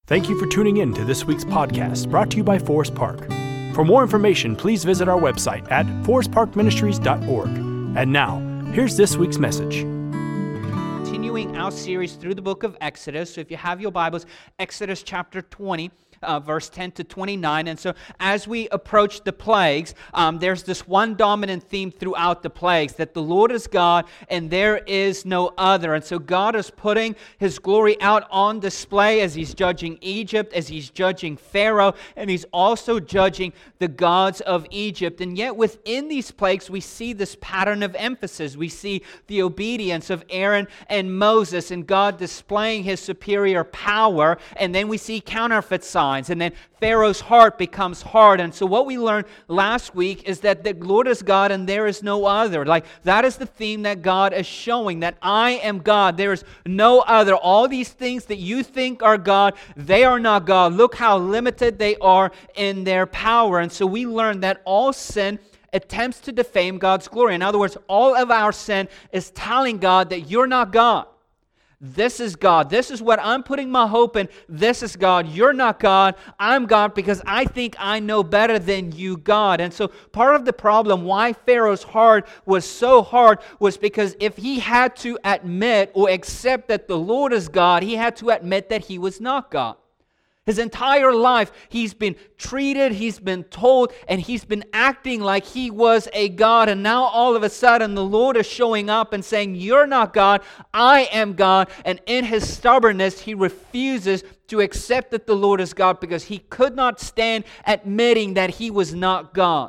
Thank you for tuning in to this week's podcast brought to you by Forest Park. For more information, please visit our website at forestparkministries.org. And now, here's this week's message. Continuing our series through the book of Exodus. So if you have your Bibles, Exodus chapter 20. Verse 10 to 29. And so as we approach the plagues, there's this one dominant theme throughout the plagues, that the Lord is God and there is no other. And so God is putting His glory out on display as He's judging Egypt, as He's judging Pharaoh, and He's also judging the gods of Egypt. And yet within these plagues, we see this pattern of emphasis. We see the obedience of Aaron and Moses and God displaying His superior power. And then we see counterfeit signs. And then Pharaoh's heart becomes hard. And so what we learned last week is that the Lord is God and there is no other. Like, that is the theme that God is showing, that I am God. There is no other. All these things that you think are God, they are not God. Look how limited they are in their power. And so we learned that all sin attempts to defame God's glory. In other words, all of our sin is telling God that you're not God. This is God. This is what I'm putting my hope in. This is God. You're not God. I'm God because I think I know better than you, God. And so part of the problem why Pharaoh's heart was so hard was because if he had to admit or accept that the Lord is God, he had to admit that he was not God. His entire life, he's been treated, he's been told, and he's been acting like he was a God. And now all of a sudden, the Lord is showing up and saying, you're not God, I am God. And in his stubbornness, he refuses to accept that the Lord is God because he could not stand admitting that he was not God.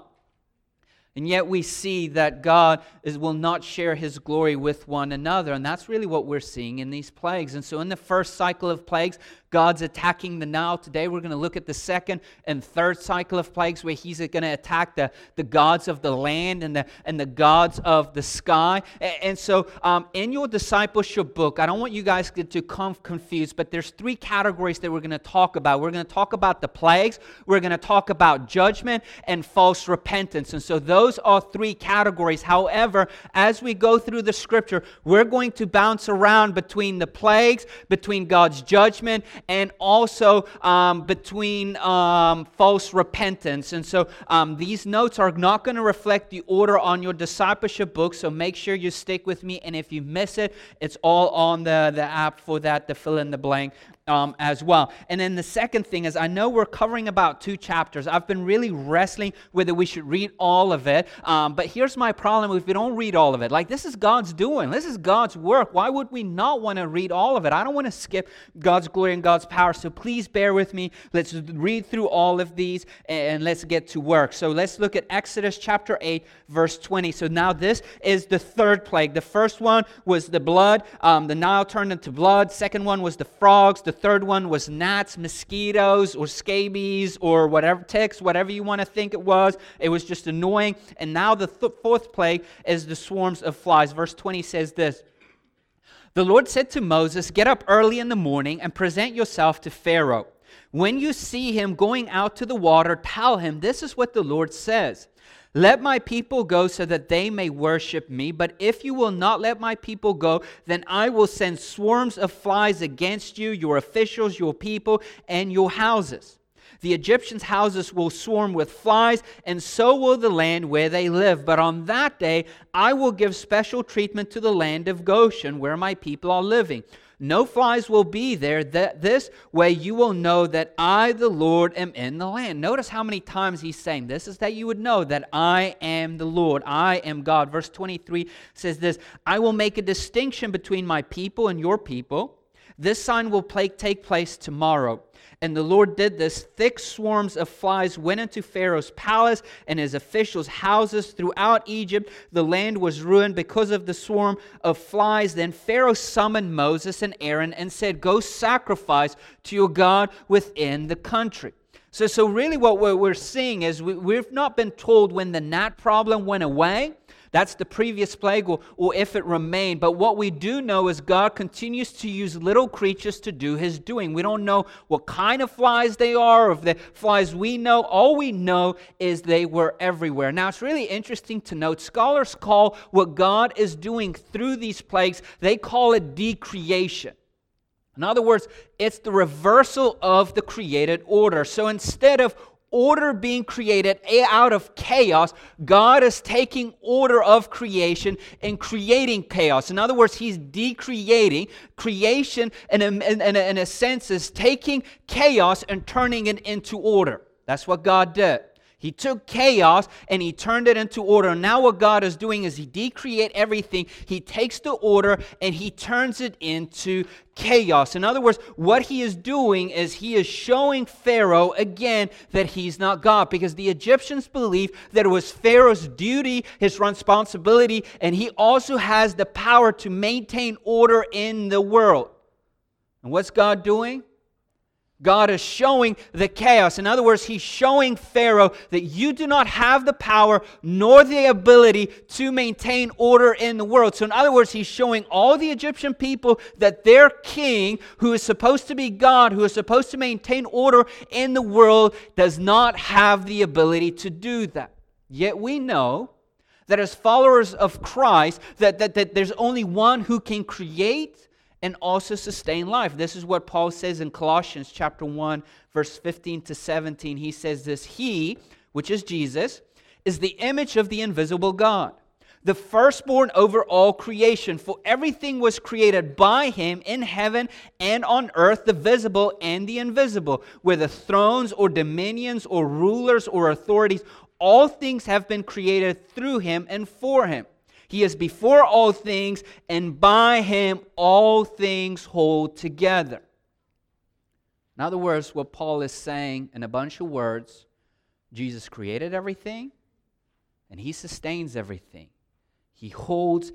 And yet we see that God will not share His glory with one another. And that's really what we're seeing in these plagues. And so in the first cycle of plagues, God's attacking the Nile. Today we're going to look at the second and third cycle of plagues where He's going to attack the gods of the land and the gods of the sky. And so in your discipleship book, I don't want you guys to get too confused, but there's three categories that we're going to talk about. We're going to talk about the plagues, we're going to talk about judgment, and false repentance. And so those are three categories. However, as we go through the scripture, we're going to bounce around between the plagues, between God's judgment, and also between false repentance. And so these notes are not going to reflect the order on your discipleship book, so make sure you stick with me. And if you miss it, it's all on the app for that, to fill in the blank. As well. And then the second thing is, I know we're covering about 2 chapters. I've been really wrestling whether we should read all of it. But here's my problem if we don't read all of it. Like, this is God's doing. This is God's work. Why would we not want to read all of it? I don't want to skip God's glory and God's power. So please bear with me. Let's read through all of these and let's get to work. So let's look at Exodus chapter 8, verse 20. So now this is the third plague. The first one was the blood. The Nile turned into blood. Second one was the frogs. The third one was gnats, mosquitoes, or scabies, or whatever, ticks, whatever you want to think it was. It was just annoying. And now the fourth plague is the swarms of flies. Verse 20 says this: The Lord said to Moses, "Get up early in the morning and present yourself to Pharaoh. When you see him going out to the water, tell him, 'This is what the Lord says. Let my people go so that they may worship me. But if you will not let my people go, then I will send swarms of flies against you, your officials, your people, and your houses. The Egyptians' houses will swarm with flies, and so will the land where they live. But on that day, I will give special treatment to the land of Goshen, where my people are living. No flies will be there. This way you will know that I, the Lord, am in the land.'" Notice how many times he's saying this is that you would know that I am the Lord. I am God. Verse 23 says this: "I will make a distinction between my people and your people. This sign will take place tomorrow." And the Lord did this. Thick swarms of flies went into Pharaoh's palace and his officials' houses throughout Egypt. The land was ruined because of the swarm of flies. Then Pharaoh summoned Moses and Aaron and said, "Go sacrifice to your God within the country." So really what we're seeing is we've not been told when the gnat problem went away. That's the previous plague, or if it remained. But what we do know is God continues to use little creatures to do His doing. We don't know what kind of flies they are, or if the flies we know. All we know is they were everywhere. Now, it's really interesting to note, scholars call what God is doing through these plagues, they call it decreation. In other words, it's the reversal of the created order. So instead of order being created out of chaos, God is taking order of creation and creating chaos. In other words, He's decreating. Creation, in a sense, is taking chaos and turning it into order. That's what God did. He took chaos and He turned it into order. Now what God is doing is He decreates everything. He takes the order and He turns it into chaos. In other words, what He is doing is He is showing Pharaoh again that he's not God, because the Egyptians believed that it was Pharaoh's duty, his responsibility, and he also has the power to maintain order in the world. And what's God doing? God is showing the chaos. In other words, He's showing Pharaoh that you do not have the power nor the ability to maintain order in the world. So in other words, He's showing all the Egyptian people that their king, who is supposed to be God, who is supposed to maintain order in the world, does not have the ability to do that. Yet we know that as followers of Christ, that there's only one who can create and also sustain life. This is what Paul says in Colossians chapter 1, verse 15 to 17. He says this: He, which is Jesus, is the image of the invisible God, the firstborn over all creation. For everything was created by Him in heaven and on earth, the visible and the invisible, whether thrones or dominions or rulers or authorities. All things have been created through Him and for Him. He is before all things, and by Him all things hold together. In other words, what Paul is saying in a bunch of words, Jesus created everything, and He sustains everything. He holds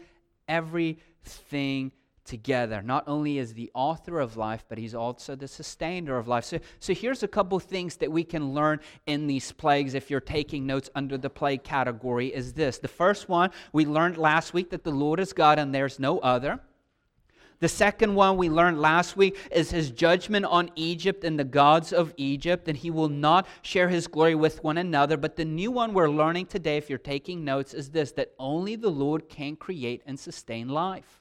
everything together. Not only is the author of life, but He's also the sustainer of life. So here's a couple things that we can learn in these plagues if you're taking notes under the plague category is this. The first one, we learned last week that the Lord is God and there's no other. The second one we learned last week is His judgment on Egypt and the gods of Egypt, and He will not share His glory with one another. But the new one we're learning today, if you're taking notes, is this: that only the Lord can create and sustain life.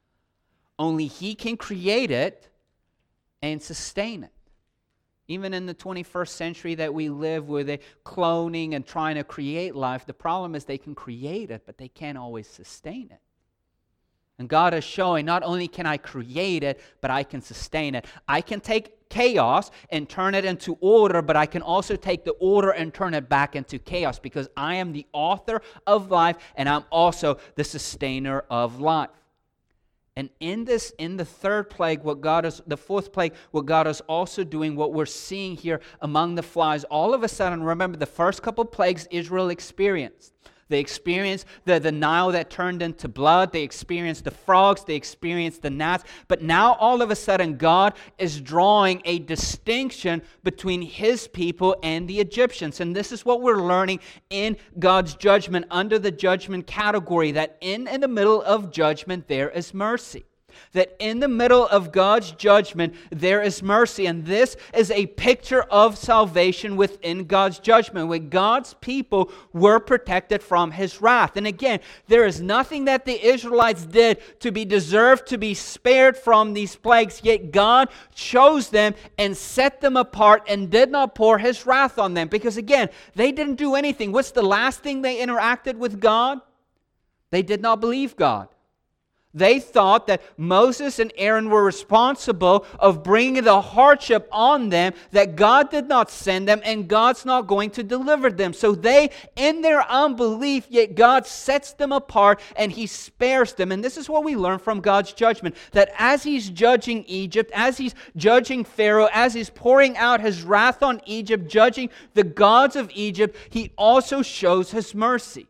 Only He can create it and sustain it. Even in the 21st century that we live, where they're cloning and trying to create life, the problem is they can create it, but they can't always sustain it. And God is showing, not only can I create it, but I can sustain it. I can take chaos and turn it into order, but I can also take the order and turn it back into chaos, because I am the author of life and I'm also the sustainer of life. And in the third plague, the fourth plague, what God is also doing, what we're seeing here among the flies, all of a sudden, remember the first couple plagues Israel experienced. They experienced the Nile that turned into blood. They experienced the frogs. They experienced the gnats. But now all of a sudden God is drawing a distinction between His people and the Egyptians. And this is what we're learning in God's judgment under the judgment category, that in the middle of judgment there is mercy. That in the middle of God's judgment, there is mercy. And this is a picture of salvation within God's judgment, where God's people were protected from His wrath. And again, there is nothing that the Israelites did to be deserved to be spared from these plagues, yet God chose them and set them apart and did not pour His wrath on them. Because again, they didn't do anything. What's the last thing they interacted with God? They did not believe God. They thought that Moses and Aaron were responsible of bringing the hardship on them, that God did not send them and God's not going to deliver them. So they, in their unbelief, yet God sets them apart and He spares them. And this is what we learn from God's judgment, that as He's judging Egypt, as He's judging Pharaoh, as He's pouring out His wrath on Egypt, judging the gods of Egypt, He also shows His mercy.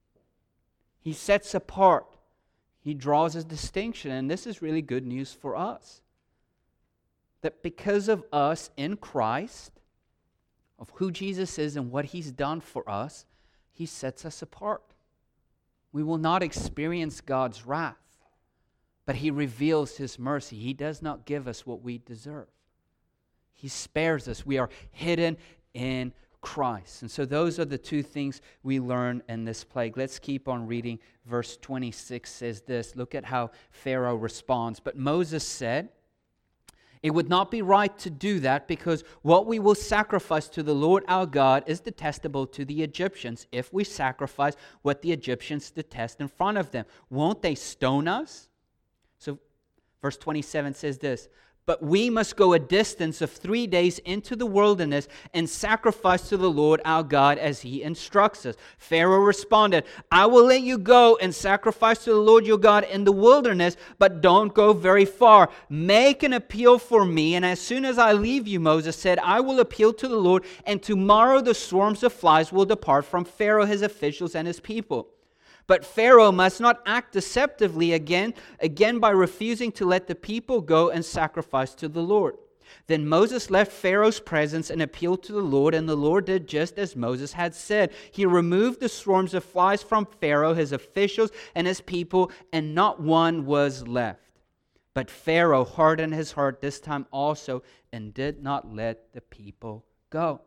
He sets apart. He draws a distinction, and this is really good news for us. That because of us in Christ, of who Jesus is and what He's done for us, He sets us apart. We will not experience God's wrath, but He reveals His mercy. He does not give us what we deserve. He spares us. We are hidden in Christ. And so those are the two things we learn in this plague. Let's keep on reading. Verse 26 says this. Look at how Pharaoh responds. But Moses said, It would not be right to do that, because what we will sacrifice to the Lord our God is detestable to the Egyptians if we sacrifice what the Egyptians detest in front of them. Won't they stone us? So verse 27 says this, "But we must go a distance of 3 days into the wilderness and sacrifice to the Lord our God as He instructs us." Pharaoh responded, "I will let you go and sacrifice to the Lord your God in the wilderness, but don't go very far. Make an appeal for me, and as soon as I leave you," Moses said, "I will appeal to the Lord, and tomorrow the swarms of flies will depart from Pharaoh, his officials, and his people." But Pharaoh must not act deceptively again by refusing to let the people go and sacrifice to the Lord. Then Moses left Pharaoh's presence and appealed to the Lord, and the Lord did just as Moses had said. He removed the swarms of flies from Pharaoh, his officials, and his people, and not one was left. But Pharaoh hardened his heart this time also and did not let the people go.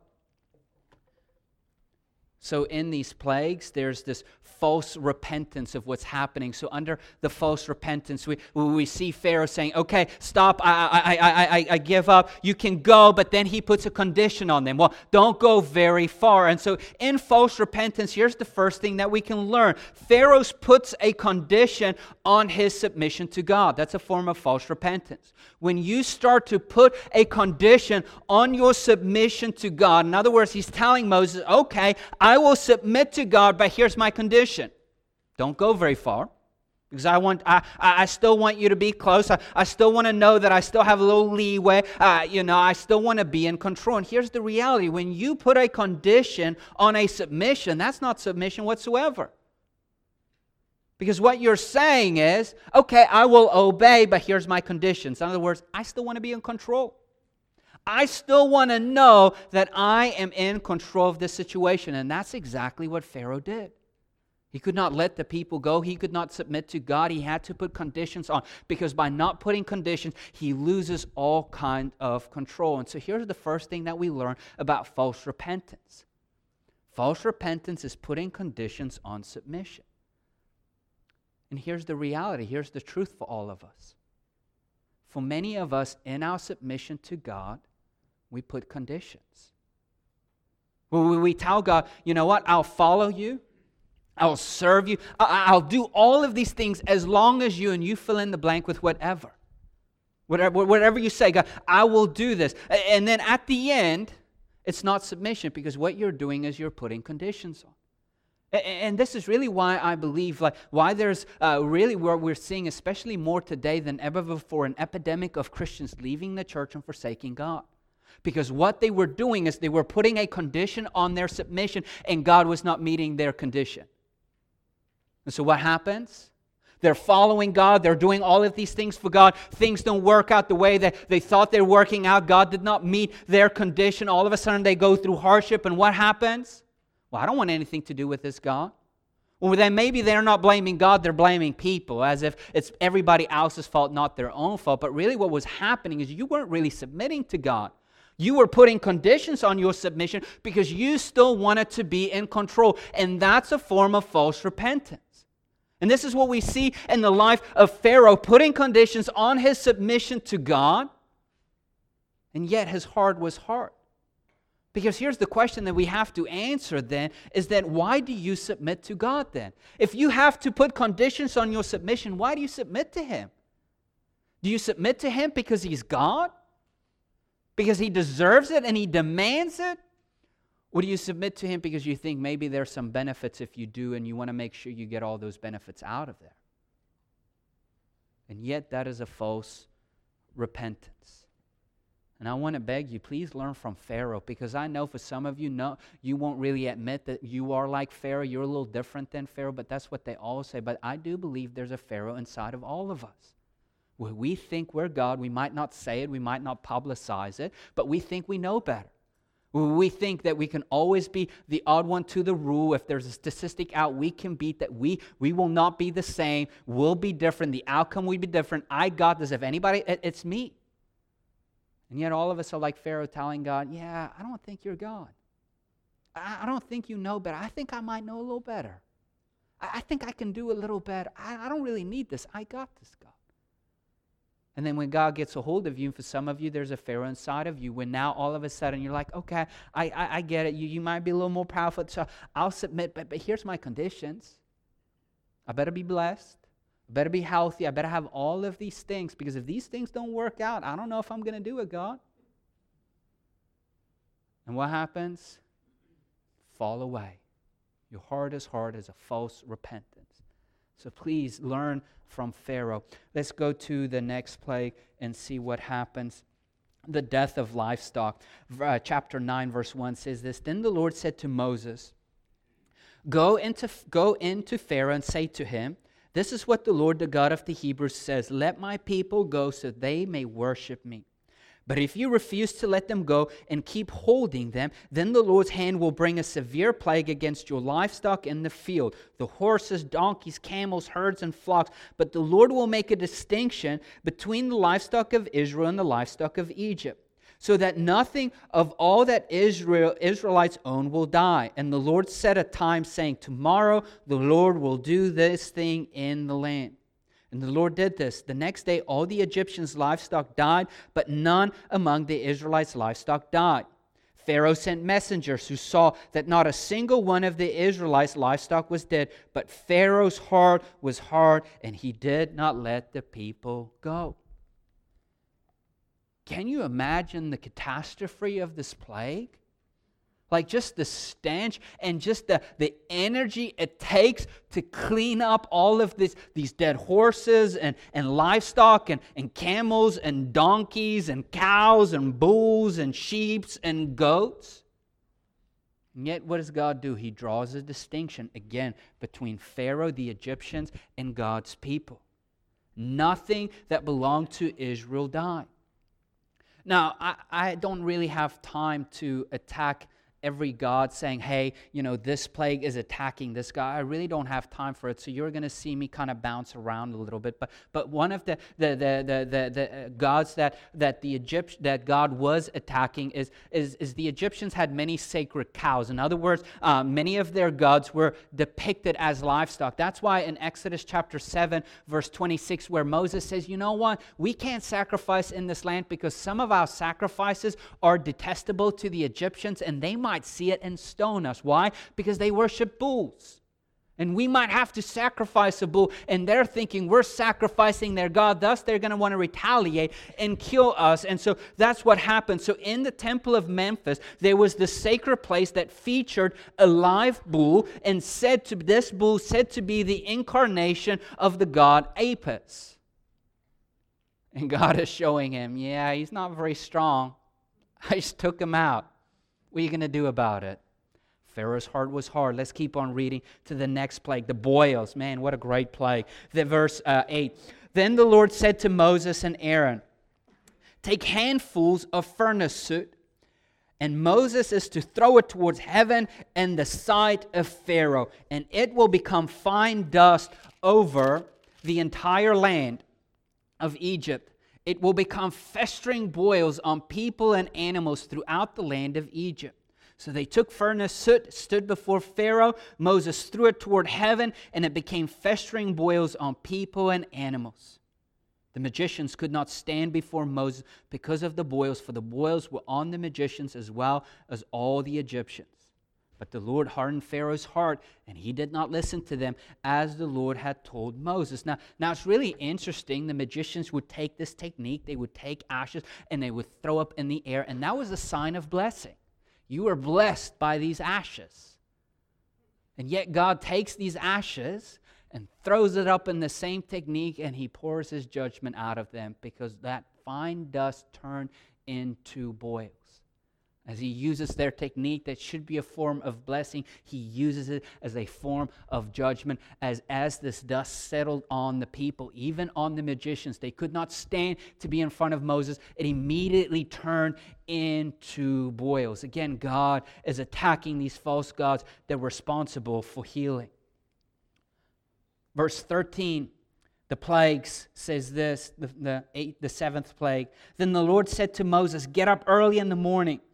So in these plagues, there's this false repentance of what's happening. So under the false repentance, we see Pharaoh saying, "Okay, stop, I give up. You can go," but then he puts a condition on them. Well, don't go very far. And so in false repentance, here's the first thing that we can learn. Pharaoh puts a condition on his submission to God. That's a form of false repentance. When you start to put a condition on your submission to God, in other words, he's telling Moses, "Okay, I will submit to God, but here's my condition. Don't go very far, because I still want you to be close. I still want to know that I still have a little leeway. I still want to be in control." And here's the reality. When you put a condition on a submission, that's not submission whatsoever. Because what you're saying is, "Okay, I will obey, but here's my conditions." In other words, I still want to be in control. I still want to know that I am in control of this situation. And that's exactly what Pharaoh did. He could not let the people go. He could not submit to God. He had to put conditions on, because by not putting conditions, he loses all kind of control. And so here's the first thing that we learn about false repentance. False repentance is putting conditions on submission. And here's the reality. Here's the truth for all of us. For many of us, in our submission to God, we put conditions. We tell God, "You know what? I'll follow you. I'll serve you. I'll do all of these things as long as you," and you fill in the blank with whatever. Whatever you say, "God, I will do this." And then at the end, it's not submission, because what you're doing is you're putting conditions on. And this is really why I believe, why there's really where we're seeing, especially more today than ever before, an epidemic of Christians leaving the church and forsaking God. Because what they were doing is they were putting a condition on their submission, and God was not meeting their condition. And so what happens? They're following God. They're doing all of these things for God. Things don't work out the way that they thought they were working out. God did not meet their condition. All of a sudden they go through hardship, and what happens? "Well, I don't want anything to do with this God." Well, then maybe they're not blaming God, they're blaming people, as if it's everybody else's fault, not their own fault. But really what was happening is you weren't really submitting to God. You were putting conditions on your submission because you still wanted to be in control. And that's a form of false repentance. And this is what we see in the life of Pharaoh, putting conditions on his submission to God, and yet his heart was hard. Because here's the question that we have to answer then, is that why do you submit to God then? If you have to put conditions on your submission, why do you submit to Him? Do you submit to Him because He's God? Because He deserves it and He demands it? Or do you submit to Him because you think maybe there's some benefits if you do and you want to make sure you get all those benefits out of there? And yet that is a false repentance. And I want to beg you, please learn from Pharaoh, because I know for some of you, you won't really admit that you are like Pharaoh. You're a little different than Pharaoh, but that's what they all say. But I do believe there's a Pharaoh inside of all of us. Where we think we're God, we might not say it, we might not publicize it, but we think we know better. We think that we can always be the odd one to the rule. If there's a statistic out we can beat, that we will not be the same, we'll be different, the outcome will be different. I got this. If anybody, it's me. And yet all of us are like Pharaoh telling God, yeah, I don't think you're God. I don't think you know better. I think I might know a little better. I think I can do a little better. I don't really need this. I got this, God. And then when God gets a hold of you, and for some of you, there's a Pharaoh inside of you, when now all of a sudden you're like, okay, I get it. You might be a little more powerful, so I'll submit, but here's my conditions. I better be blessed. I better be healthy. I better have all of these things, because if these things don't work out, I don't know if I'm going to do it, God. And what happens? Fall away. Your heart is hard as a false repentance. So please learn from Pharaoh. Let's go to the next plague and see what happens. The death of livestock. Chapter 9, verse 1 says this. Then the Lord said to Moses, Go into Pharaoh and say to him, this is what the Lord, the God of the Hebrews, says. Let my people go so they may worship me. But if you refuse to let them go and keep holding them, then the Lord's hand will bring a severe plague against your livestock in the field, the horses, donkeys, camels, herds, and flocks. But the Lord will make a distinction between the livestock of Israel and the livestock of Egypt, so that nothing of all that Israelites own will die. And the Lord set a time, saying, tomorrow the Lord will do this thing in the land. And the Lord did this. The next day, all the Egyptians' livestock died, but none among the Israelites' livestock died. Pharaoh sent messengers who saw that not a single one of the Israelites' livestock was dead, but Pharaoh's heart was hard, and he did not let the people go. Can you imagine the catastrophe of this plague? Like just the stench and just the energy it takes to clean up all of these dead horses and livestock and camels and donkeys and cows and bulls and sheep and goats. And yet what does God do? He draws a distinction again between Pharaoh, the Egyptians, and God's people. Nothing that belonged to Israel died. Now, I don't really have time to attack every God saying, hey, this plague is attacking this guy. I really don't have time for it, so you're going to see me kind of bounce around a little bit. But one of the gods that God was attacking is the Egyptians had many sacred cows. In other words, many of their gods were depicted as livestock. That's why in Exodus chapter 7, verse 26, where Moses says, you know what? We can't sacrifice in this land because some of our sacrifices are detestable to the Egyptians, and they might see it and stone us. Why? Because they worship bulls. And we might have to sacrifice a bull, and they're thinking we're sacrificing their God, thus they're going to want to retaliate and kill us. And so that's what happened. So in the temple of Memphis, there was the sacred place that featured a live bull, and this bull said to be the incarnation of the god Apis. And God is showing him, yeah, he's not very strong. I just took him out. What are you going to do about it? Pharaoh's heart was hard. Let's keep on reading to the next plague, the boils. Man, what a great plague. Verse 8. Then the Lord said to Moses and Aaron, take handfuls of furnace soot, and Moses is to throw it towards heaven and the sight of Pharaoh, and it will become fine dust over the entire land of Egypt. It will become festering boils on people and animals throughout the land of Egypt. So they took furnace soot, stood before Pharaoh. Moses threw it toward heaven, and it became festering boils on people and animals. The magicians could not stand before Moses because of the boils, for the boils were on the magicians as well as all the Egyptians. But the Lord hardened Pharaoh's heart, and he did not listen to them as the Lord had told Moses. Now it's really interesting. The magicians would take this technique. They would take ashes, and they would throw up in the air, and that was a sign of blessing. You are blessed by these ashes. And yet God takes these ashes and throws it up in the same technique, and he pours his judgment out of them because that fine dust turned into boils. As he uses their technique that should be a form of blessing, he uses it as a form of judgment. As this dust settled on the people, even on the magicians, they could not stand to be in front of Moses. It immediately turned into boils. Again, God is attacking these false gods that were responsible for healing. Verse 13, the plagues says this, the seventh plague. Then the Lord said to Moses, get up early in the morning,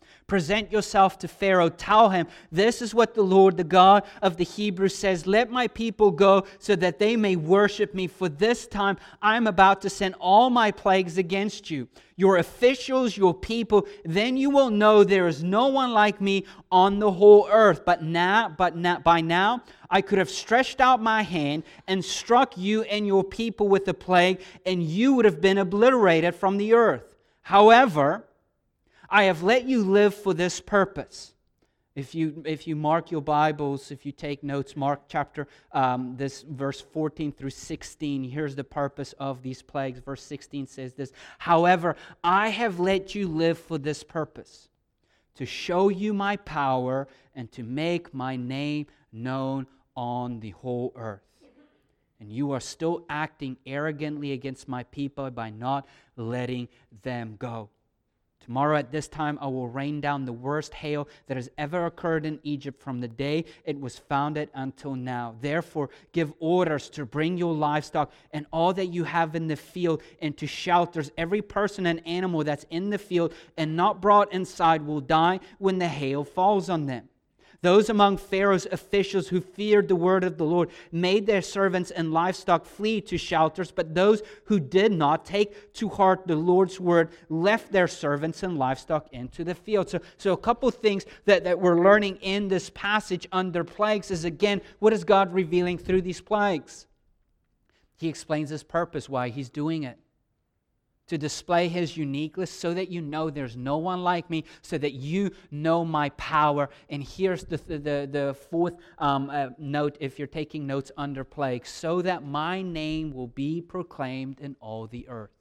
Present yourself to Pharaoh. Tell him, this is what the Lord, the God of the Hebrews says. Let my people go so that they may worship me. For this time I am about to send all my plagues against you, your officials, your people. Then you will know there is no one like me on the whole earth. But by now I could have stretched out my hand and struck you and your people with the plague, and you would have been obliterated from the earth. However, I have let you live for this purpose. If you mark your Bibles, if you take notes, Mark chapter, this verse 14 through 16, here's the purpose of these plagues. Verse 16 says this, however, I have let you live for this purpose, to show you my power and to make my name known on the whole earth. And you are still acting arrogantly against my people by not letting them go. Tomorrow at this time I will rain down the worst hail that has ever occurred in Egypt from the day it was founded until now. Therefore, give orders to bring your livestock and all that you have in the field into shelters. Every person and animal that's in the field and not brought inside will die when the hail falls on them. Those among Pharaoh's officials who feared the word of the Lord made their servants and livestock flee to shelters, but those who did not take to heart the Lord's word left their servants and livestock into the field. So a couple things that we're learning in this passage under plagues is, again, what is God revealing through these plagues? He explains His purpose, why He's doing it. To display His uniqueness so that you know there's no one like me, so that you know my power. And here's the fourth note, if you're taking notes under plague, so that my name will be proclaimed in all the earth.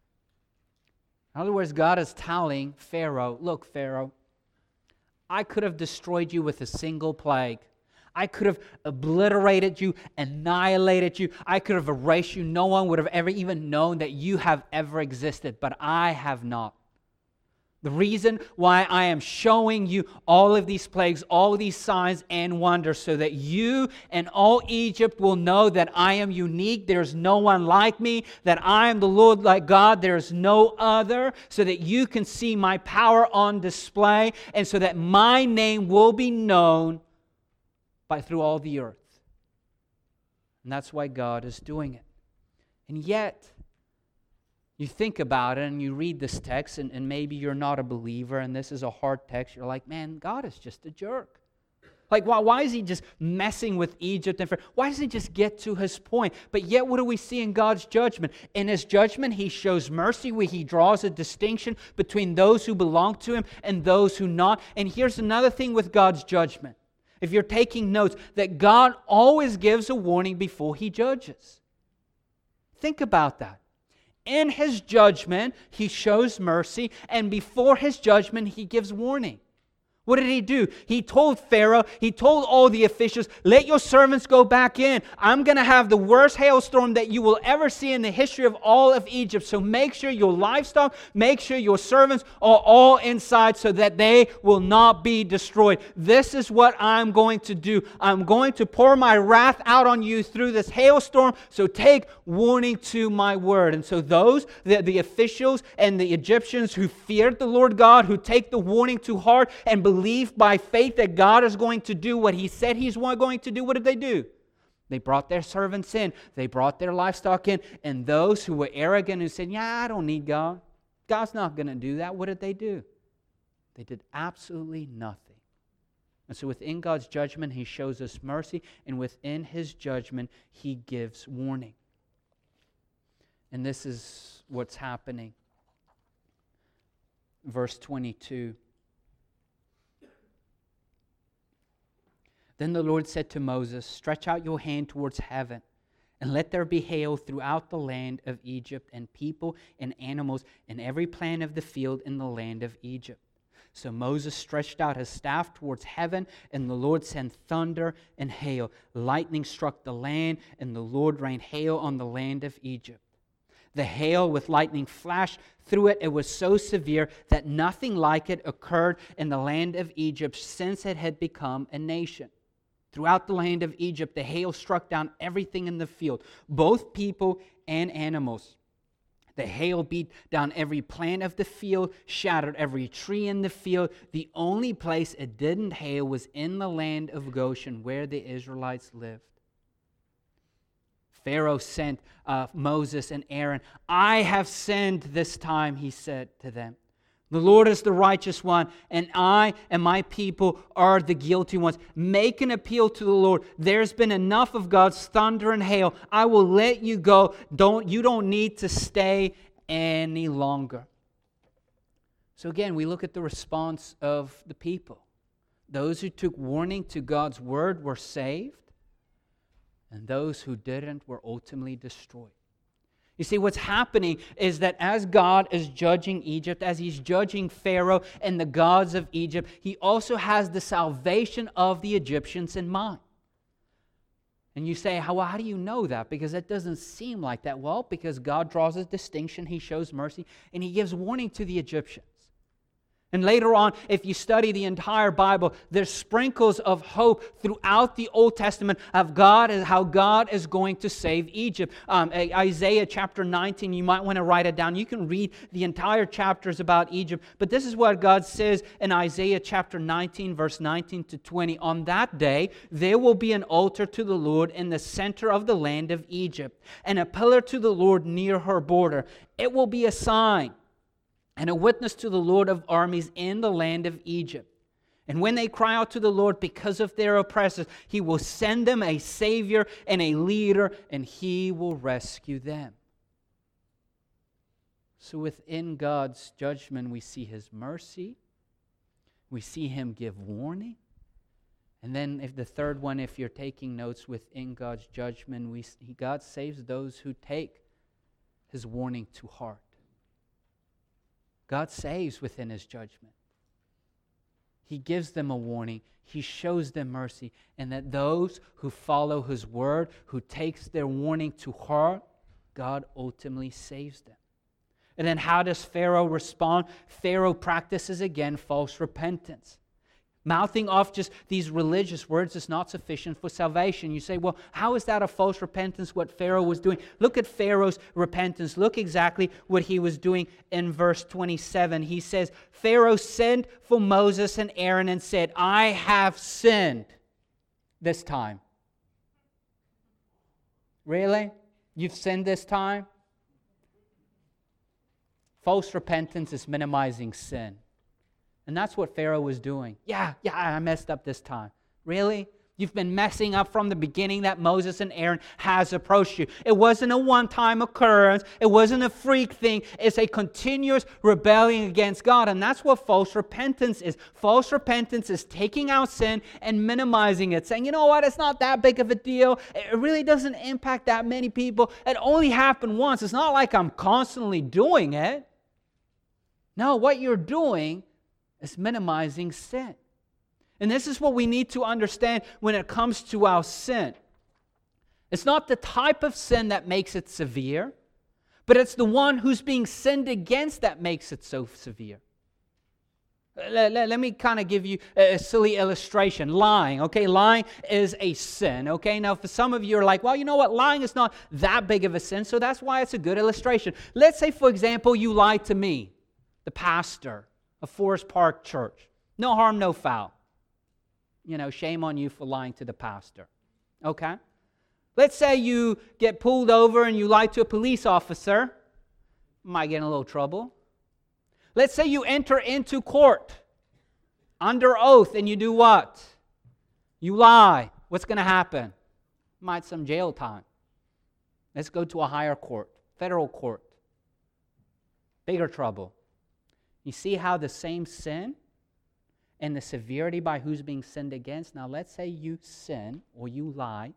In other words, God is telling Pharaoh, look, Pharaoh, I could have destroyed you with a single plague. I could have obliterated you, annihilated you. I could have erased you. No one would have ever even known that you have ever existed, but I have not. The reason why I am showing you all of these plagues, all of these signs and wonders, so that you and all Egypt will know that I am unique. There's no one like me, that I am the Lord like God. There's no other, so that you can see my power on display, and so that my name will be known through all the earth. And that's why God is doing it. And yet, you think about it and you read this text, and maybe you're not a believer and this is a hard text. You're like, man, God is just a jerk. Like, why is He just messing with Egypt? And why doesn't He just get to His point? But yet, what do we see in God's judgment? In His judgment, He shows mercy, where He draws a distinction between those who belong to Him and those who not. And here's another thing with God's judgment. If you're taking notes, that God always gives a warning before He judges. Think about that. In His judgment, He shows mercy, and before His judgment, He gives warning. What did He do? He told Pharaoh, He told all the officials, let your servants go back in. I'm going to have the worst hailstorm that you will ever see in the history of all of Egypt. So make sure your livestock, make sure your servants are all inside so that they will not be destroyed. This is what I'm going to do. I'm going to pour my wrath out on you through this hailstorm. So take warning to my word. And so those, the officials and the Egyptians who feared the Lord God, who take the warning to heart and believe by faith that God is going to do what He said He's going to do, what did they do? They brought their servants in. They brought their livestock in. And those who were arrogant, who said, yeah, I don't need God. God's not going to do that. What did they do? They did absolutely nothing. And so within God's judgment, He shows us mercy. And within His judgment, He gives warning. And this is what's happening. Verse 22. Then the Lord said to Moses, stretch out your hand towards heaven, and let there be hail throughout the land of Egypt, and people and animals, and every plant of the field in the land of Egypt. So Moses stretched out his staff towards heaven, and the Lord sent thunder and hail. Lightning struck the land, and the Lord rained hail on the land of Egypt. The hail with lightning flashed through it. It was so severe that nothing like it occurred in the land of Egypt since it had become a nation. Throughout the land of Egypt, the hail struck down everything in the field, both people and animals. The hail beat down every plant of the field, shattered every tree in the field. The only place it didn't hail was in the land of Goshen, where the Israelites lived. Pharaoh sent Moses and Aaron. "I have sinned this time," he said to them. "The Lord is the righteous one, and I and my people are the guilty ones. Make an appeal to the Lord. There's been enough of God's thunder and hail. I will let you go. You don't need to stay any longer." So again, we look at the response of the people. Those who took warning to God's word were saved, and those who didn't were ultimately destroyed. You see, what's happening is that as God is judging Egypt, as He's judging Pharaoh and the gods of Egypt, He also has the salvation of the Egyptians in mind. And you say, how do you know that? Because it doesn't seem like that. Well, because God draws a distinction, He shows mercy, and He gives warning to the Egyptians. And later on, if you study the entire Bible, there's sprinkles of hope throughout the Old Testament of God and how God is going to save Egypt. Isaiah chapter 19, you might want to write it down. You can read the entire chapters about Egypt. But this is what God says in Isaiah chapter 19, verse 19 to 20. "On that day, there will be an altar to the Lord in the center of the land of Egypt, and a pillar to the Lord near her border. It will be a sign and a witness to the Lord of armies in the land of Egypt. And when they cry out to the Lord because of their oppressors, He will send them a Savior and a leader, and He will rescue them." So within God's judgment, we see His mercy. We see Him give warning. And then if the third one, if you're taking notes, within God's judgment, God saves those who take His warning to heart. God saves within His judgment. He gives them a warning. He shows them mercy. And that those who follow His word, who takes their warning to heart, God ultimately saves them. And then how does Pharaoh respond? Pharaoh practices again false repentance. Mouthing off just these religious words is not sufficient for salvation. You say, well, how is that a false repentance, what Pharaoh was doing? Look at Pharaoh's repentance. Look exactly what he was doing in verse 27. He says, "Pharaoh sent for Moses and Aaron and said, 'I have sinned this time.'" Really? You've sinned this time? False repentance is minimizing sin. And that's what Pharaoh was doing. Yeah, I messed up this time. Really? You've been messing up from the beginning that Moses and Aaron has approached you. It wasn't a one-time occurrence. It wasn't a freak thing. It's a continuous rebellion against God. And that's what false repentance is. False repentance is taking out sin and minimizing it. Saying, you know what, it's not that big of a deal. It really doesn't impact that many people. It only happened once. It's not like I'm constantly doing it. No, what you're doing is minimizing sin. And this is what we need to understand when it comes to our sin. It's not the type of sin that makes it severe, but it's the one who's being sinned against that makes it so severe. Let me kind of give you a silly illustration. Lying, okay? Lying is a sin, okay? Now, for some of you are like, well, you know what? Lying is not that big of a sin, so that's why it's a good illustration. Let's say, for example, you lied to me, the pastor of Forest Park Church. No harm, no foul. You know, shame on you for lying to the pastor. Okay? Let's say you get pulled over and you lie to a police officer. Might get in a little trouble. Let's say you enter into court under oath and you do what? You lie. What's going to happen? Might some jail time. Let's go to a higher court, federal court. Bigger trouble. You see how the same sin and the severity by who's being sinned against. Now let's say you sin or you lie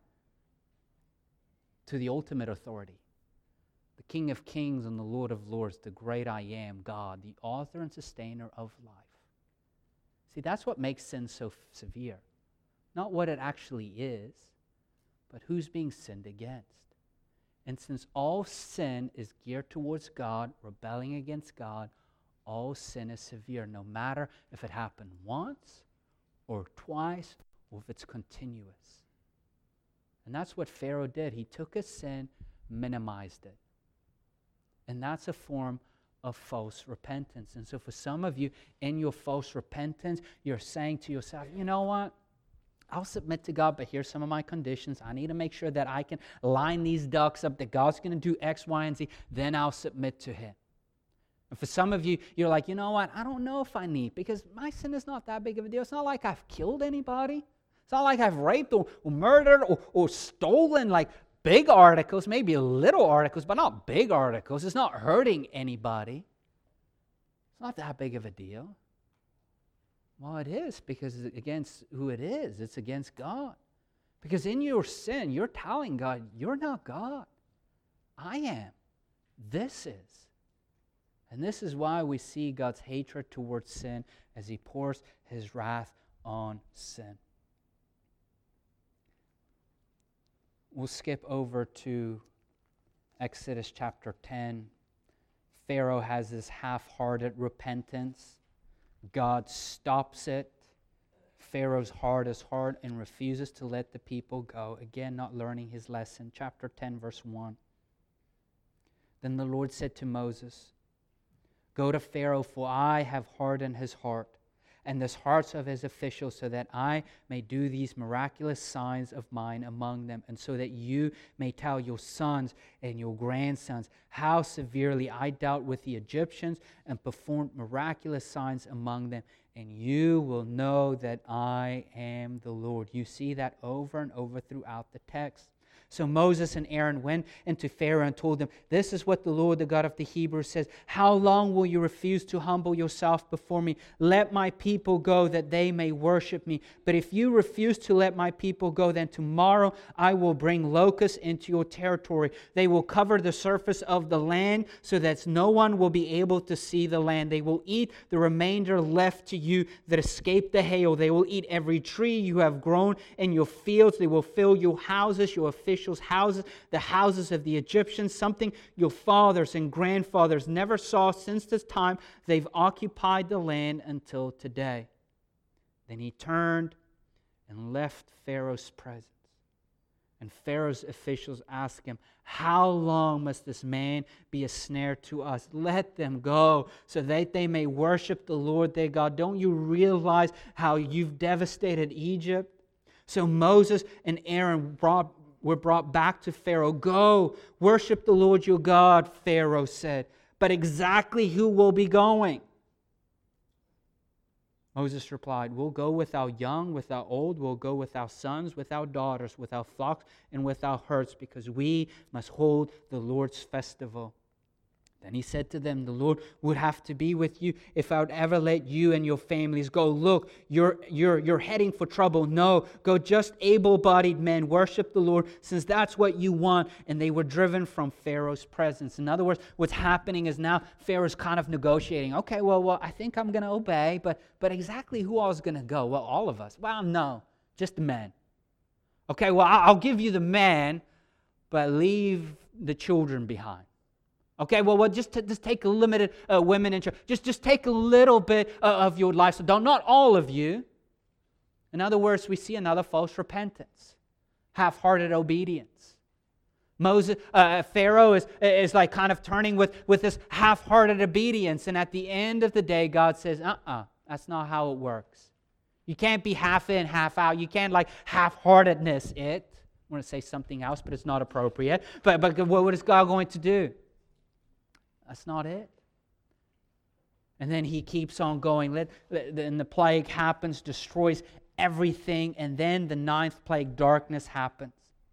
to the ultimate authority, the King of Kings and the Lord of Lords, the great I am, God, the author and sustainer of life. See, that's what makes sin so severe. Not what it actually is, but who's being sinned against. And since all sin is geared towards God, rebelling against God, all sin is severe, no matter if it happened once or twice or if it's continuous. And that's what Pharaoh did. He took a sin, minimized it. And that's a form of false repentance. And so for some of you, in your false repentance, you're saying to yourself, you know what? I'll submit to God, but here's some of my conditions. I need to make sure that I can line these ducks up, that God's going to do X, Y, and Z. Then I'll submit to Him. And for some of you, you're like, you know what? I don't know if I need, because my sin is not that big of a deal. It's not like I've killed anybody. It's not like I've raped or murdered or stolen like big articles, maybe little articles, but not big articles. It's not hurting anybody. It's not that big of a deal. Well, it is, because it's against who it is. It's against God. Because in your sin, you're telling God, you're not God. I am. This is. And this is why we see God's hatred towards sin as He pours His wrath on sin. We'll skip over to Exodus chapter 10. Pharaoh has this half-hearted repentance. God stops it. Pharaoh's heart is hard and refuses to let the people go. Again, not learning his lesson. Chapter 10, verse 1. Then the Lord said to Moses, "Go to Pharaoh, for I have hardened his heart and the hearts of his officials, so that I may do these miraculous signs of mine among them, and so that you may tell your sons and your grandsons how severely I dealt with the Egyptians and performed miraculous signs among them, and you will know that I am the Lord." You see that over and over throughout the text. So Moses and Aaron went into Pharaoh and told him, "This is what the Lord, the God of the Hebrews, says. How long will you refuse to humble yourself before me? Let my people go, that they may worship me. But if you refuse to let my people go, then tomorrow I will bring locusts into your territory. They will cover the surface of the land so that no one will be able to see the land. They will eat the remainder left to you that escaped the hail. They will eat every tree you have grown in your fields. They will fill your houses, your officials' houses, the houses of the Egyptians, something your fathers and grandfathers never saw since the time they've occupied the land until today." Then he turned and left Pharaoh's presence. And Pharaoh's officials asked him, "How long must this man be a snare to us? Let them go, so that they may worship the Lord their God. Don't you realize how you've devastated Egypt?" So Moses and Aaron were brought back to Pharaoh. "Go, worship the Lord your God," Pharaoh said. "But exactly who will be going?" Moses replied, "We'll go with our young, with our old. We'll go with our sons, with our daughters, with our flocks, and with our herds, because we must hold the Lord's festival." Then he said to them, "The Lord would have to be with you if I would ever let you and your families go. Look, you're heading for trouble. No, go, just able-bodied men. Worship the Lord, since that's what you want." And they were driven from Pharaoh's presence. In other words, what's happening is now Pharaoh's kind of negotiating. Okay, well, I think I'm going to obey, but exactly who all is going to go? Well, all of us. Well, no, just the men. Okay, well, I'll give you the men, but leave the children behind. Okay, well, just take a limited women and children. Just take a little bit of your life. So not all of you. In other words, we see another false repentance, half-hearted obedience. Pharaoh is like kind of turning with this half-hearted obedience, and at the end of the day, God says, that's not how it works. You can't be half in, half out. You can't like half-heartedness it. I want to say something else, but it's not appropriate. But what is God going to do? That's not it. And then he keeps on going. And the plague happens, destroys everything. And then the 9th plague, darkness, happens.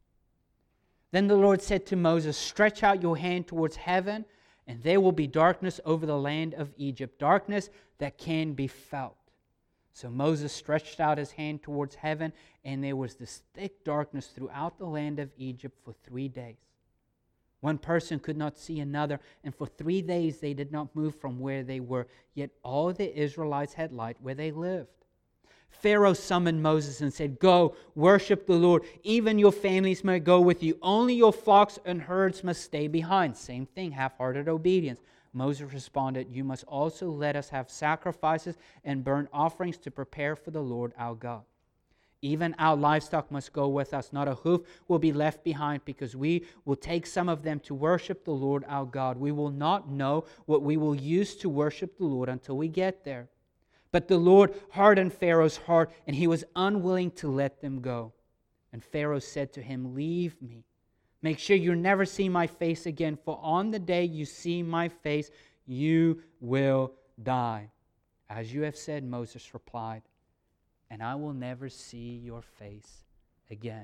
Then the Lord said to Moses, "Stretch out your hand towards heaven, and there will be darkness over the land of Egypt, darkness that can be felt." So Moses stretched out his hand towards heaven, and there was this thick darkness throughout the land of Egypt for 3 days. One person could not see another, and for 3 days they did not move from where they were. Yet all the Israelites had light where they lived. Pharaoh summoned Moses and said, "Go, worship the Lord. Even your families may go with you. Only your flocks and herds must stay behind." Same thing, half-hearted obedience. Moses responded, "You must also let us have sacrifices and burnt offerings to prepare for the Lord our God." Even our livestock must go with us. Not a hoof will be left behind, because we will take some of them to worship the Lord our God. We will not know what we will use to worship the Lord until we get there." But the Lord hardened Pharaoh's heart, and he was unwilling to let them go. And Pharaoh said to him, "Leave me. Make sure you never see my face again, for on the day you see my face, you will die." "As you have said," Moses replied, "and I will never see your face again."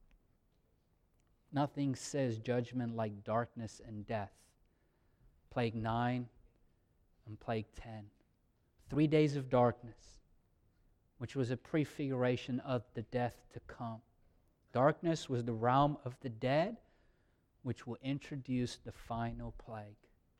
Nothing says judgment like darkness and death. Plague 9 and Plague 10. 3 days of darkness, which was a prefiguration of the death to come. Darkness was the realm of the dead, which will introduce the final plague.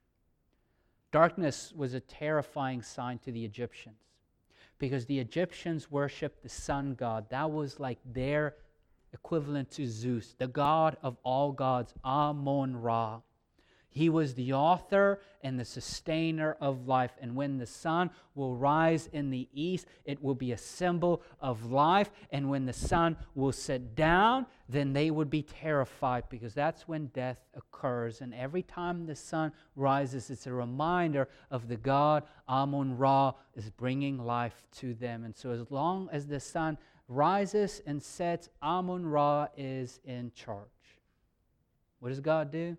Darkness was a terrifying sign to the Egyptians, because the Egyptians worshipped the sun god. That was like their equivalent to Zeus, the god of all gods, Amun-Ra. He was the author and the sustainer of life. And when the sun will rise in the east, it will be a symbol of life. And when the sun will set down, then they would be terrified, because that's when death occurs. And every time the sun rises, it's a reminder of the god Amun-Ra is bringing life to them. And so as long as the sun rises and sets, Amun-Ra is in charge. What does God do?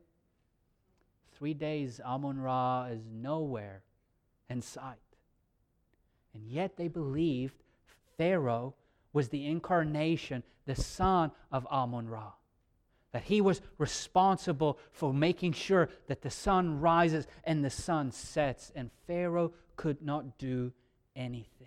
3 days, Amun-Ra is nowhere in sight. And yet they believed Pharaoh was the incarnation, the son of Amun-Ra. That he was responsible for making sure that the sun rises and the sun sets. And Pharaoh could not do anything.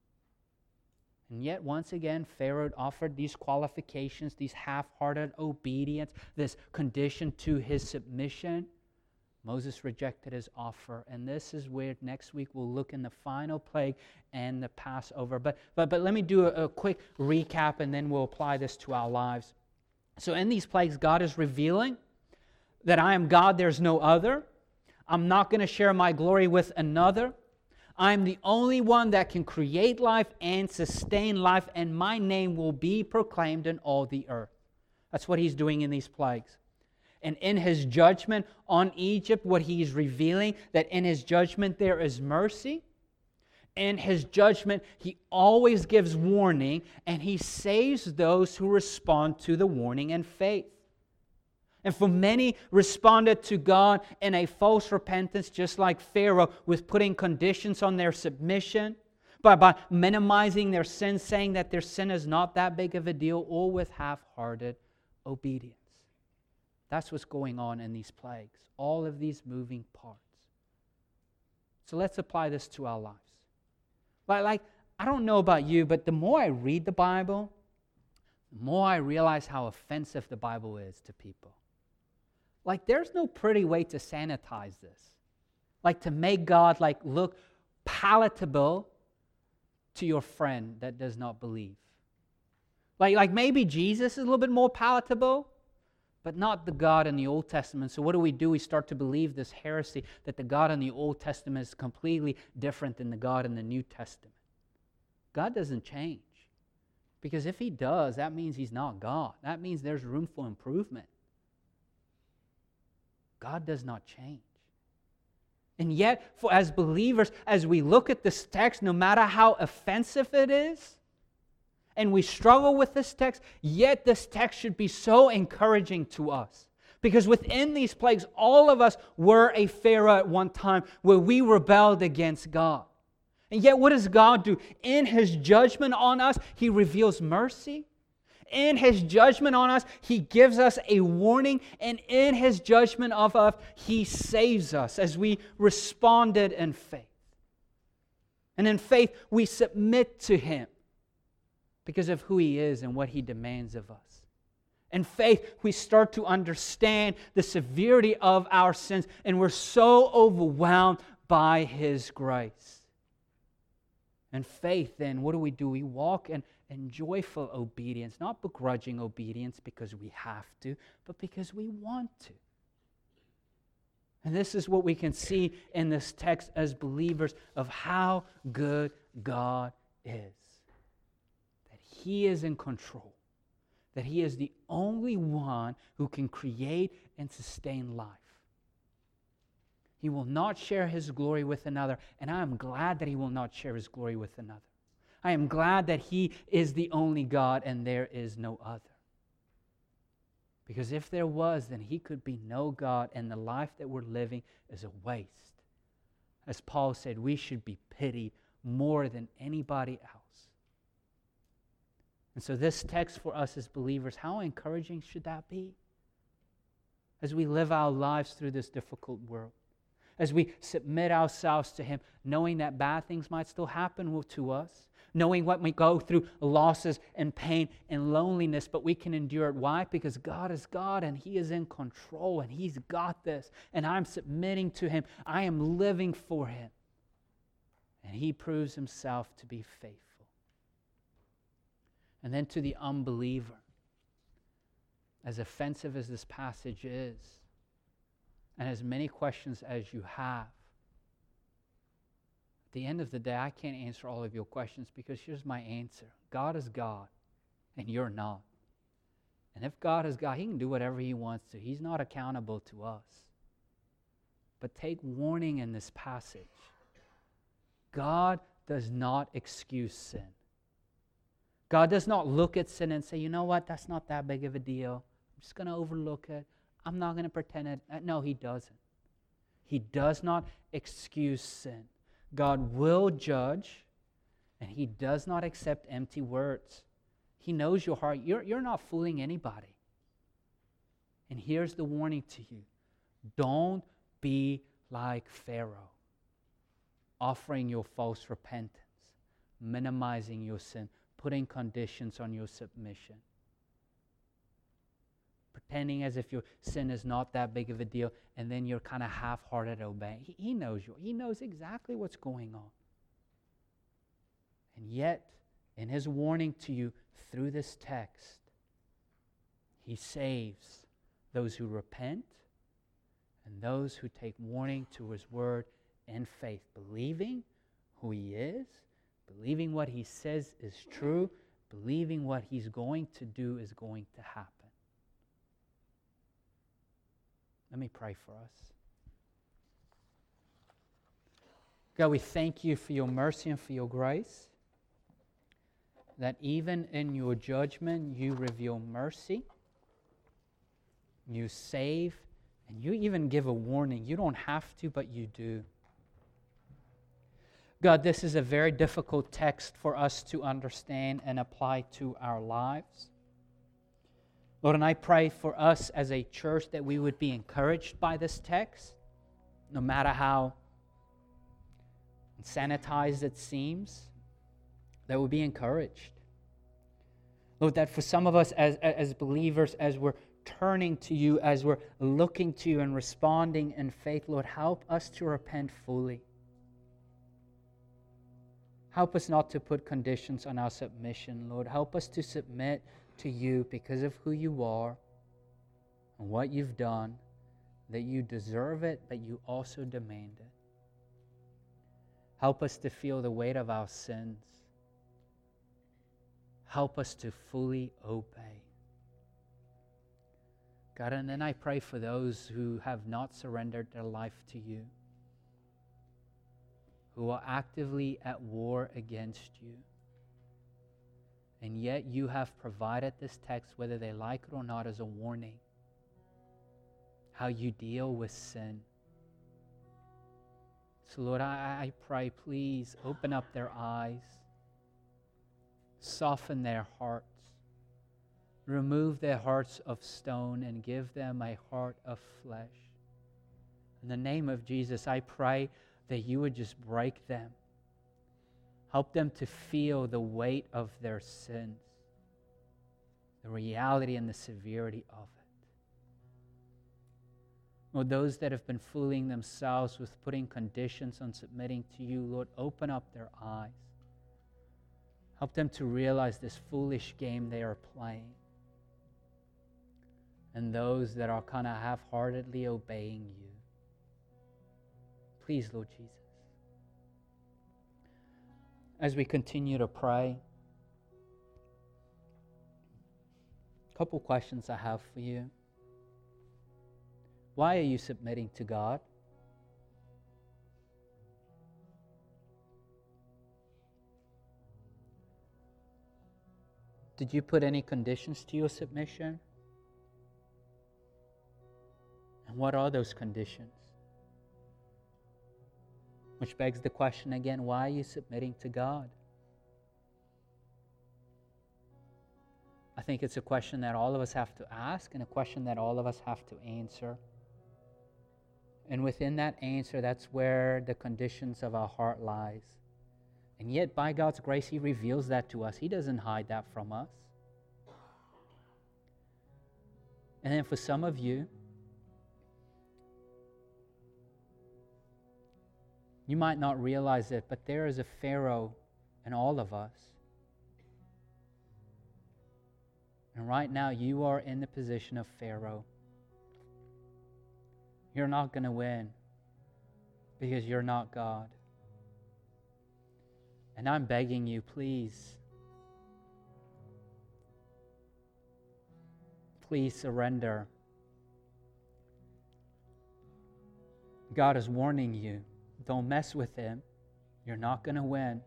And yet, once again, Pharaoh offered these qualifications, these half-hearted obedience, this condition to his submission. Moses rejected his offer, and this is where next week we'll look in the final plague and the Passover. But let me do a quick recap, and then we'll apply this to our lives. So in these plagues, God is revealing that I am God, there's no other. I'm not going to share my glory with another. I'm the only one that can create life and sustain life, and my name will be proclaimed in all the earth. That's what he's doing in these plagues. And in his judgment on Egypt, what he's revealing, that in his judgment there is mercy. In his judgment, he always gives warning, and he saves those who respond to the warning in faith. And for many responded to God in a false repentance, just like Pharaoh, with putting conditions on their submission, by minimizing their sin, saying that their sin is not that big of a deal, or with half-hearted obedience. That's what's going on in these plagues, all of these moving parts. So let's apply this to our lives. Like, I don't know about you, but the more I read the Bible, the more I realize how offensive the Bible is to people. Like, there's no pretty way to sanitize this. Like, to make God look palatable to your friend that does not believe. Like maybe Jesus is a little bit more palatable, but not the God in the Old Testament. So what do? We start to believe this heresy that the God in the Old Testament is completely different than the God in the New Testament. God doesn't change. Because if he does, that means he's not God. That means there's room for improvement. God does not change. And yet, as believers, as we look at this text, no matter how offensive it is, and we struggle with this text, yet this text should be so encouraging to us. Because within these plagues, all of us were a Pharaoh at one time where we rebelled against God. And yet what does God do? In his judgment on us, he reveals mercy. In his judgment on us, he gives us a warning. And in his judgment of us, he saves us as we responded in faith. And in faith, we submit to him, because of who he is and what he demands of us. In faith, we start to understand the severity of our sins, and we're so overwhelmed by his grace. In faith, then, what do? We walk in joyful obedience, not begrudging obedience because we have to, but because we want to. And this is what we can see in this text as believers of how good God is. He is in control, that He is the only one who can create and sustain life. He will not share His glory with another, and I am glad that He will not share His glory with another. I am glad that He is the only God and there is no other. Because if there was, then He could be no God, and the life that we're living is a waste. As Paul said, we should be pitied more than anybody else. And so this text for us as believers, how encouraging should that be? As we live our lives through this difficult world, as we submit ourselves to Him, knowing that bad things might still happen to us, knowing what we go through losses and pain and loneliness, but we can endure it. Why? Because God is God and He is in control and He's got this. And I'm submitting to Him. I am living for Him. And He proves Himself to be faithful. And then to the unbeliever, as offensive as this passage is, and as many questions as you have, at the end of the day, I can't answer all of your questions, because here's my answer. God is God, and you're not. And if God is God, He can do whatever He wants to. He's not accountable to us. But take warning in this passage. God does not excuse sin. God does not look at sin and say, you know what, that's not that big of a deal. I'm just going to overlook it. I'm not going to pretend it. No, He doesn't. He does not excuse sin. God will judge, and He does not accept empty words. He knows your heart. You're not fooling anybody. And here's the warning to you. Don't be like Pharaoh, offering your false repentance, minimizing your sin, putting conditions on your submission, pretending as if your sin is not that big of a deal, and then you're kind of half-hearted obeying. He knows you. He knows exactly what's going on. And yet, in His warning to you through this text, He saves those who repent and those who take warning to His word in faith, believing who He is, believing what He says is true, believing what He's going to do is going to happen. Let me pray for us. God, we thank You for Your mercy and for Your grace, that even in Your judgment, You reveal mercy, You save, and You even give a warning. You don't have to, but You do. God, this is a very difficult text for us to understand and apply to our lives. Lord, and I pray for us as a church that we would be encouraged by this text, no matter how sanitized it seems, that we'll be encouraged. Lord, that for some of us as believers, as we're turning to You, as we're looking to You and responding in faith, Lord, help us to repent fully. Help us not to put conditions on our submission, Lord. Help us to submit to You because of who You are and what You've done, that You deserve it, but You also demand it. Help us to feel the weight of our sins. Help us to fully obey. God, and then I pray for those who have not surrendered their life to You, who are actively at war against You. And yet You have provided this text, whether they like it or not, as a warning. How You deal with sin. So Lord, I pray, please open up their eyes. Soften their hearts. Remove their hearts of stone and give them a heart of flesh. In the name of Jesus, I pray that You would just break them. Help them to feel the weight of their sins, the reality and the severity of it. Lord, those that have been fooling themselves with putting conditions on submitting to You, Lord, open up their eyes. Help them to realize this foolish game they are playing. And those that are kind of half-heartedly obeying You. Please, Lord Jesus. As we continue to pray, Couple questions I have for you. Why are you submitting to God? Did you put any conditions to your submission? And what are those conditions? Which begs the question again, why are you submitting to God? I think it's a question that all of us have to ask and a question that all of us have to answer. And within that answer, that's where the conditions of our heart lies. And yet, by God's grace, He reveals that to us. He doesn't hide that from us. And then for some of you, you might not realize it, but there is a Pharaoh in all of us. And right now, you are in the position of Pharaoh. You're not going to win because you're not God. And I'm begging you, please surrender. God is warning you. Don't mess with Him. You're not going to win.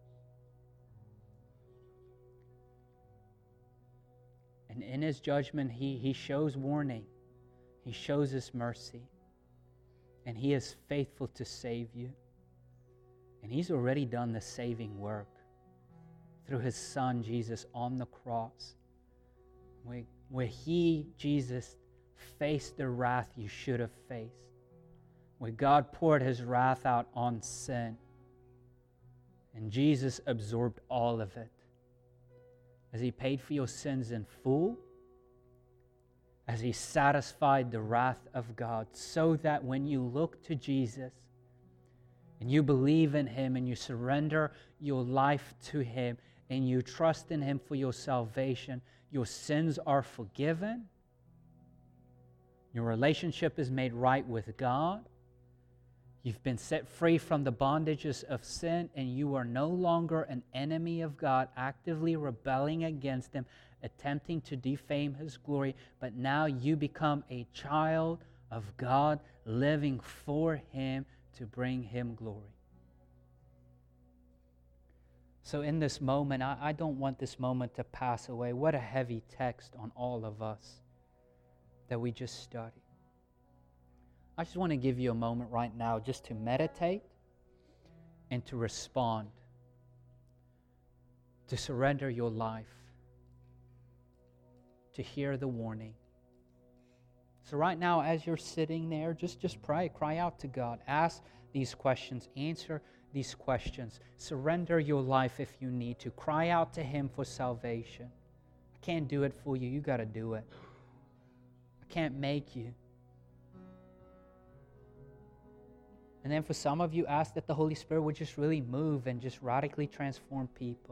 And in His judgment, He shows warning. He shows His mercy. And He is faithful to save you. And He's already done the saving work through His Son, Jesus, on the cross. Where He, Jesus, faced the wrath you should have faced. Where God poured His wrath out on sin. And Jesus absorbed all of it. As He paid for your sins in full, as He satisfied the wrath of God, so that when you look to Jesus and you believe in Him and you surrender your life to Him and you trust in Him for your salvation, your sins are forgiven, your relationship is made right with God, you've been set free from the bondages of sin, and you are no longer an enemy of God, actively rebelling against Him, attempting to defame His glory, but now you become a child of God, living for Him to bring Him glory. So in this moment, I don't want this moment to pass away. What a heavy text on all of us that we just studied. I just want to give you a moment right now just to meditate and to respond, to surrender your life, to hear the warning. So right now, as you're sitting there, just pray, cry out to God. Ask these questions, answer these questions. Surrender your life if you need to. Cry out to Him for salvation. I can't do it for you. You got to do it. I can't make you. And then for some of you, ask that the Holy Spirit would just really move and just radically transform people.